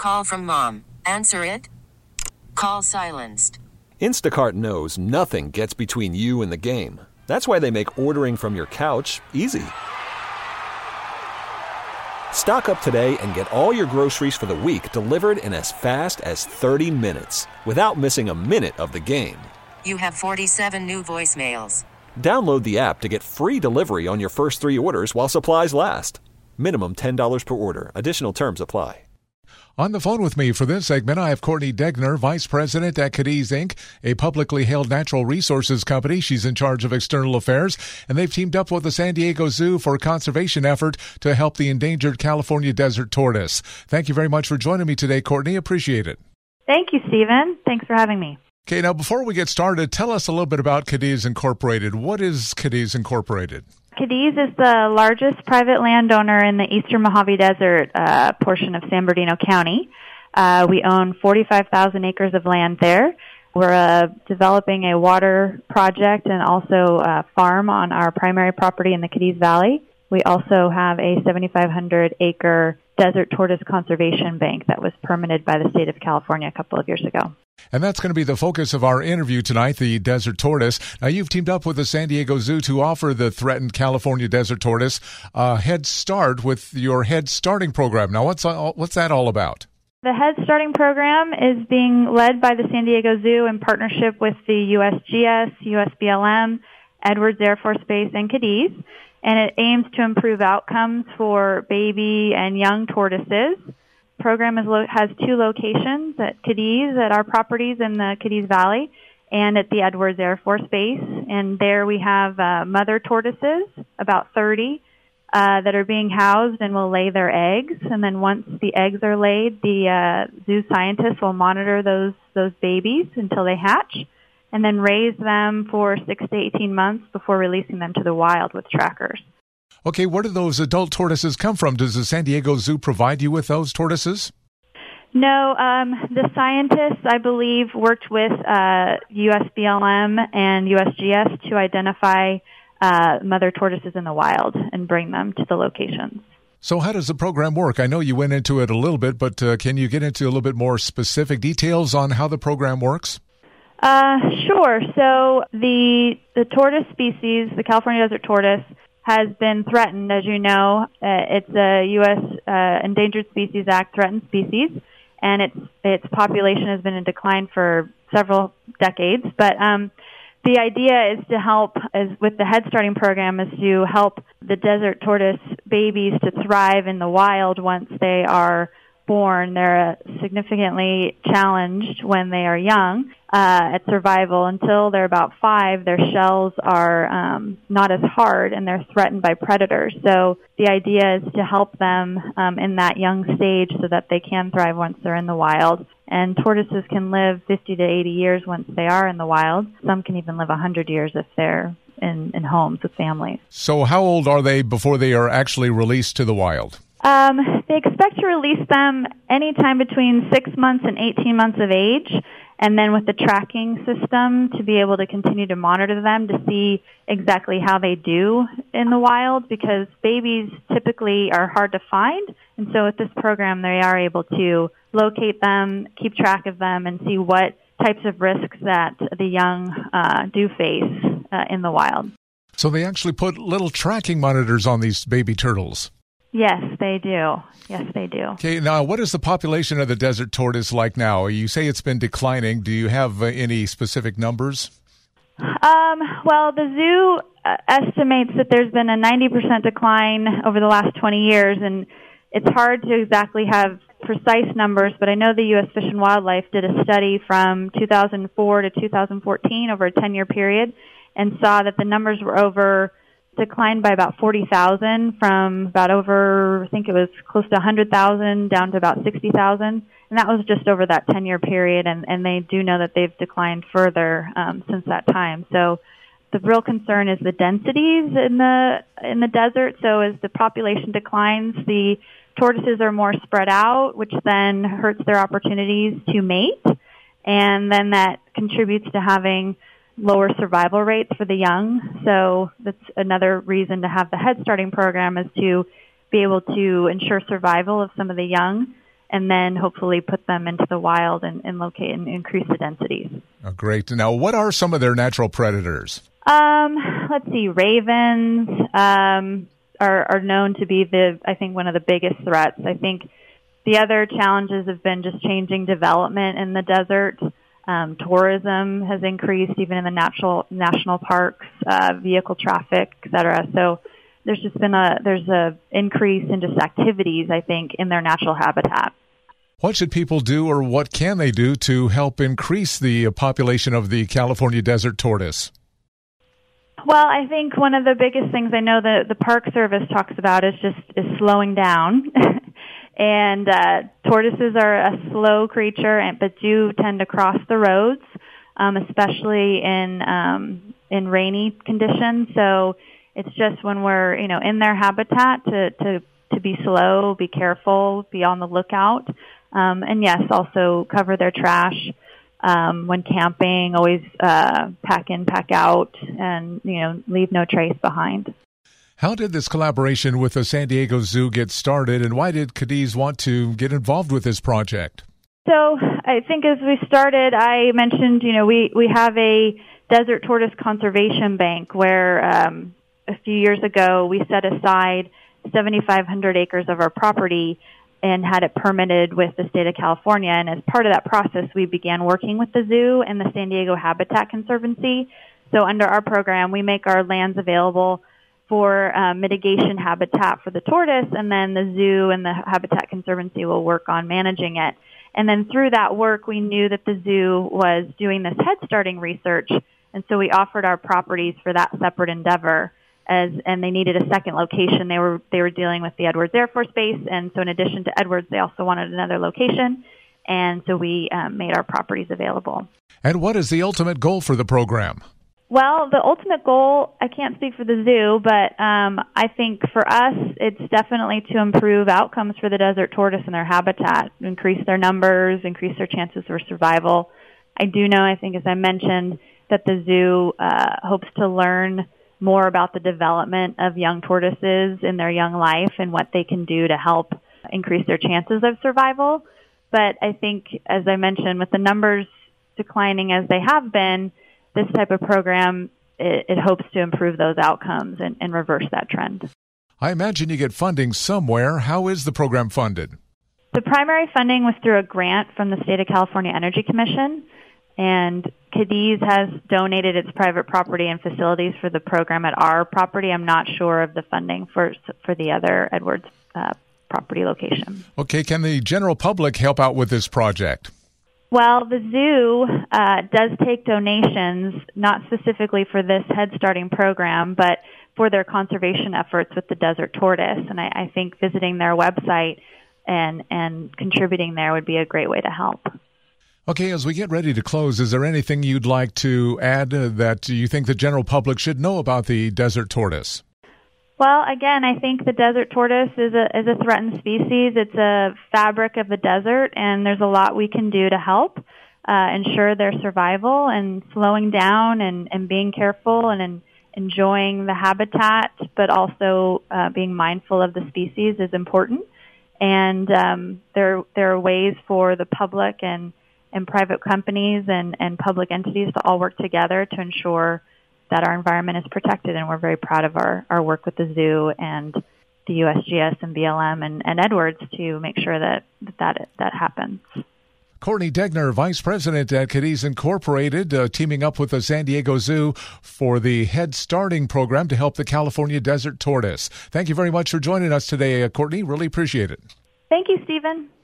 Call from mom. Answer it. Call silenced. Instacart knows nothing gets between you and the game. That's why they make ordering from your couch easy. Stock up today and get all your groceries for the week delivered in as fast as 30 minutes without missing a minute of the game. You have 47 new voicemails. Download the app to get free delivery on your first 3 orders while supplies last. Minimum $10 per order. Additional terms apply. On the phone with me for this segment, I have Courtney Degner, Vice President at Cadiz, Inc., a publicly held natural resources company. She's in charge of external affairs, and they've teamed up with the San Diego Zoo for a conservation effort to help the endangered California desert tortoise. Thank you very much for joining me today, Courtney. Appreciate it. Thank you, Stephen. Thanks for having me. Okay, now before we get started, tell us a little bit about Cadiz Incorporated. What is Cadiz Incorporated? Cadiz is the largest private landowner in the eastern Mojave Desert portion of San Bernardino County. We own 45,000 acres of land there. We're developing a water project and also a farm on our primary property in the Cadiz Valley. We also have a 7,500-acre desert tortoise conservation bank that was permitted by the state of California a couple of years ago. And that's going to be the focus of our interview tonight, the desert tortoise. Now, you've teamed up with the San Diego Zoo to offer the threatened California desert tortoise a head start with your Head Starting program. Now, what's that all about? The Head Starting program is being led by the San Diego Zoo in partnership with the USGS, USBLM, Edwards Air Force Base, and Cadiz. And it aims to improve outcomes for baby and young tortoises. The program has 2 locations, at Cadiz, at our properties in the Cadiz Valley, and at the Edwards Air Force Base. And there we have mother tortoises, about 30, that are being housed and will lay their eggs. And then once the eggs are laid, the zoo scientists will monitor those babies until they hatch, and then raise them for 6 to 18 months before releasing them to the wild with trackers. Okay, where do those adult tortoises come from? Does the San Diego Zoo provide you with those tortoises? No, the scientists, I believe, worked with USBLM and USGS to identify mother tortoises in the wild and bring them to the locations. So how does the program work? I know you went into it a little bit, but can you get into a little bit more specific details on how the program works? Sure. So the tortoise species, the California desert tortoise, has been threatened, as you know. It's a U.S. Endangered Species Act threatened species, and its population has been in decline for several decades. But the idea is to help, with the Head Starting program, is to help the desert tortoise babies to thrive in the wild once they are born. They're significantly challenged when they are young at survival. Until they're about 5, their shells are not as hard, and they're threatened by predators. So the idea is to help them in that young stage so that they can thrive once they're in the wild. And tortoises can live 50 to 80 years once they are in the wild. Some can even live 100 years if they're in homes with families. So how old are they before they are actually released to the wild? They expect to release them anytime between 6 months and 18 months of age, and then with the tracking system to be able to continue to monitor them to see exactly how they do in the wild, because babies typically are hard to find. And so with this program, they are able to locate them, keep track of them, and see what types of risks that the young do face in the wild. So they actually put little tracking monitors on these baby turtles? Yes, they do. Yes, they do. Okay, now what is the population of the desert tortoise like now? You say it's been declining. Do you have any specific numbers? Well, the zoo estimates that there's been a 90% decline over the last 20 years, and it's hard to exactly have precise numbers, but I know the U.S. Fish and Wildlife did a study from 2004 to 2014 over a 10-year period and saw that the numbers were declined by about 40,000 from about over, I think it was close to 100,000 down to about 60,000. And that was just over that 10-year period, and they do know that they've declined further since that time. So the real concern is the densities in the desert. So as the population declines, the tortoises are more spread out, which then hurts their opportunities to mate, and then that contributes to having lower survival rates for the young. So that's another reason to have the Head Starting program, is to be able to ensure survival of some of the young and then hopefully put them into the wild and locate and increase the densities. Oh, great. Now, what are some of their natural predators? Let's see. Ravens are known to be one of the biggest threats. I think the other challenges have been just changing development in the desert. Tourism has increased even in the national parks, vehicle traffic, et cetera. So there's just been a increase in just activities, I think, in their natural habitat. What should people do, or what can they do to help increase the population of the California desert tortoise? Well, I think one of the biggest things I know that the Park Service talks about is slowing down. And tortoises are a slow creature, but do tend to cross the roads, especially in rainy conditions. So it's just when we're in their habitat to be slow, be careful, be on the lookout, and yes, also cover their trash when camping. Always pack in, pack out, and leave no trace behind. How did this collaboration with the San Diego Zoo get started, and why did Cadiz want to get involved with this project? So I think as we started, I mentioned, we have a desert tortoise conservation bank where a few years ago we set aside 7,500 acres of our property and had it permitted with the state of California. And as part of that process, we began working with the zoo and the San Diego Habitat Conservancy. So under our program, we make our lands available for mitigation habitat for the tortoise, and then the zoo and the Habitat Conservancy will work on managing it. And then through that work, we knew that the zoo was doing this head starting research, and so we offered our properties for that separate endeavor. And they needed a second location. They were dealing with the Edwards Air Force Base, and so in addition to Edwards, they also wanted another location, and so we made our properties available. And what is the ultimate goal for the program? Well, the ultimate goal, I can't speak for the zoo, but I think for us, it's definitely to improve outcomes for the desert tortoise and their habitat, increase their numbers, increase their chances for survival. I do know, I think as I mentioned, that the zoo hopes to learn more about the development of young tortoises in their young life and what they can do to help increase their chances of survival. But I think, as I mentioned, with the numbers declining as they have been, this type of program, it hopes to improve those outcomes and reverse that trend. I imagine you get funding somewhere. How is the program funded? The primary funding was through a grant from the State of California Energy Commission, and Cadiz has donated its private property and facilities for the program at our property. I'm not sure of the funding for the other Edwards property location. Okay, can the general public help out with this project? Well, the zoo does take donations, not specifically for this Head Starting program, but for their conservation efforts with the desert tortoise. And I think visiting their website and contributing there would be a great way to help. Okay, as we get ready to close, is there anything you'd like to add that you think the general public should know about the desert tortoise? Well, again, I think the desert tortoise is a threatened species. It's a fabric of the desert, and there's a lot we can do to help ensure their survival, and slowing down and being careful and enjoying the habitat, but also being mindful of the species is important. And there are ways for the public and private companies and public entities to all work together to ensure that our environment is protected, and we're very proud of our work with the zoo and the USGS and BLM and Edwards to make sure that happens. Courtney Degner, Vice President at Cadiz Incorporated, teaming up with the San Diego Zoo for the Head Starting program to help the California desert tortoise. Thank you very much for joining us today, Courtney. Really appreciate it. Thank you, Stephen.